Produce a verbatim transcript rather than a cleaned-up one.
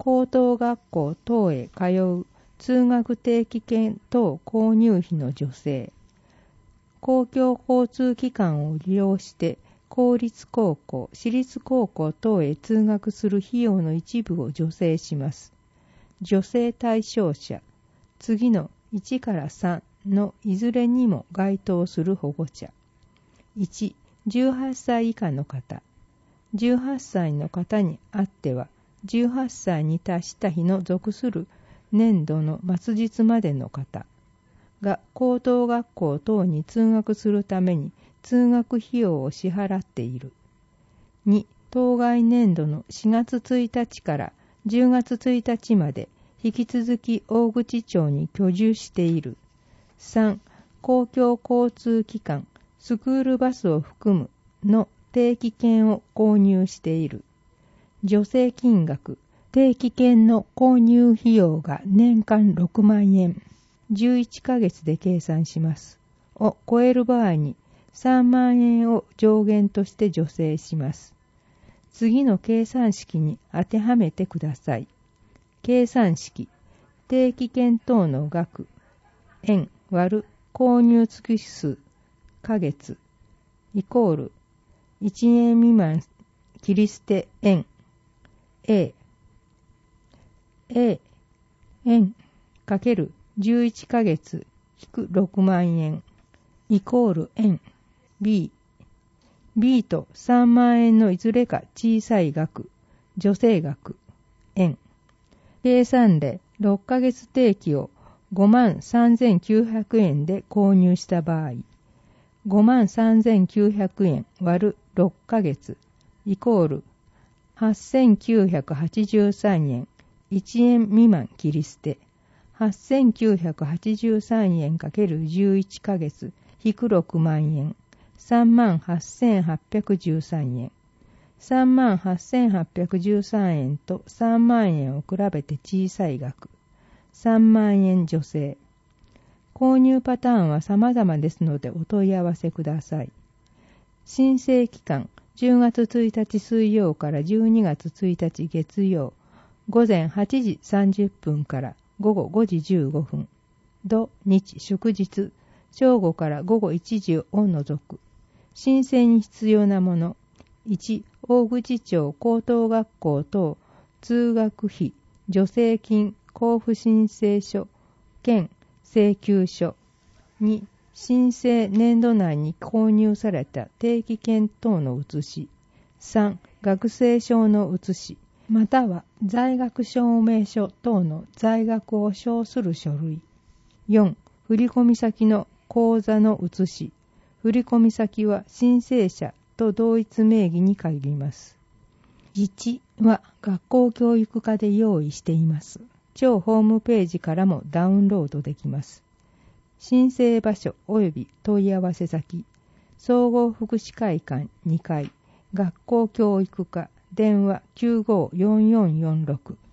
高等学校等へ通う通学定期券等購入費の助成、公共交通機関を利用して公立高校、私立高校等へ通学する費用の一部を助成します。助成対象者、次のいちからさんのいずれにも該当する保護者。いち、じゅうはっさい以下の方。じゅうはっさいの方にあっては、じゅうはっさいに達した日の属する年度の末日までの方が高等学校等に通学するために通学費用を支払っている。に、当該年度のしがつついたちからじゅうがつついたちまで引き続き大口町に居住している。さん、公共交通機関、スクールバスを含むの定期券を購入している。助成金額、定期券の購入費用が年間ろくまんえん、じゅういっかげつで計算します。を超える場合にさんまんえんを上限として助成します。次の計算式に当てはめてください。計算式、定期券等の額、円割る購入月数、ヶ月、イコールいちねん未満切り捨て円、A、A、円かけるじゅういっかげつ引くろくまんえん、イコール円、B、B とさんまんえんのいずれか小さい額、助成額、円。計算でろっかげつ定期をごまんさんぜんきゅうひゃくえんで購入した場合、ごまんさんぜんきゅうひゃくえん割るろっかげつイコールはっせんきゅうひゃくはちじゅうさんえん、いちえん未満切り捨て、はっせんきゅうひゃくはちじゅうさんえんかけるじゅういっかげつ引くろくまんえん、さんまんはっせんはっぴゃくじゅうさんえん。さんまんはっせんはっぴゃくじゅうさんえんとさんまんえんを比べて小さい額、さんまんえん助成。購入パターンは様々ですのでお問い合わせください。申請期間、じゅうがつついたち水曜からじゅうにがつついたち月曜、午前はちじさんじゅっぷんから午後ごじじゅうごふん、土日祝日、正午から午後いちじを除く。申請に必要なもの。いち、大口町高等学校等通学費助成金交付申請書兼請求書。に、申請年度内に購入された定期券等の写し。さん、学生証の写し、または在学証明書等の在学を証する書類。よん、振込先の口座の写し。振込先は申請者と同一名義に限ります。いちは学校教育課で用意しています。庁ホームページからもダウンロードできます。申請場所及び問い合わせ先、総合福祉会館にかい、学校教育課、電話きゅうごよんよんよんろく。